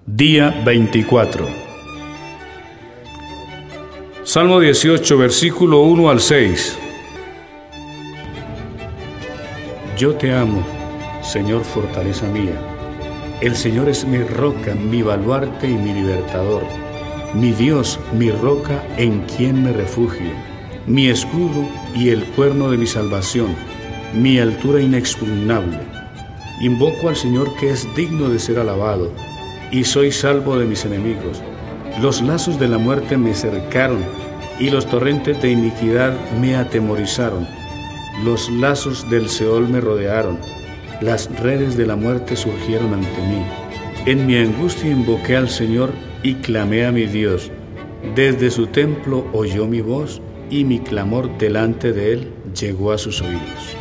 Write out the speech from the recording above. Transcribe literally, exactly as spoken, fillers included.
Día veinticuatro. Salmo dieciocho, versículo uno al seis. Yo te amo, Señor, fortaleza mía. El Señor es mi roca, mi baluarte y mi libertador. Mi Dios, mi roca en quien me refugio. Mi escudo y el cuerno de mi salvación. Mi altura inexpugnable. Invoco al Señor que es digno de ser alabado, y soy salvo de mis enemigos. Los lazos de la muerte me cercaron, y los torrentes de iniquidad me atemorizaron. Los lazos del Seol me rodearon, las redes de la muerte surgieron ante mí. En mi angustia invoqué al Señor y clamé a mi Dios. Desde su templo oyó mi voz, y mi clamor delante de él llegó a sus oídos.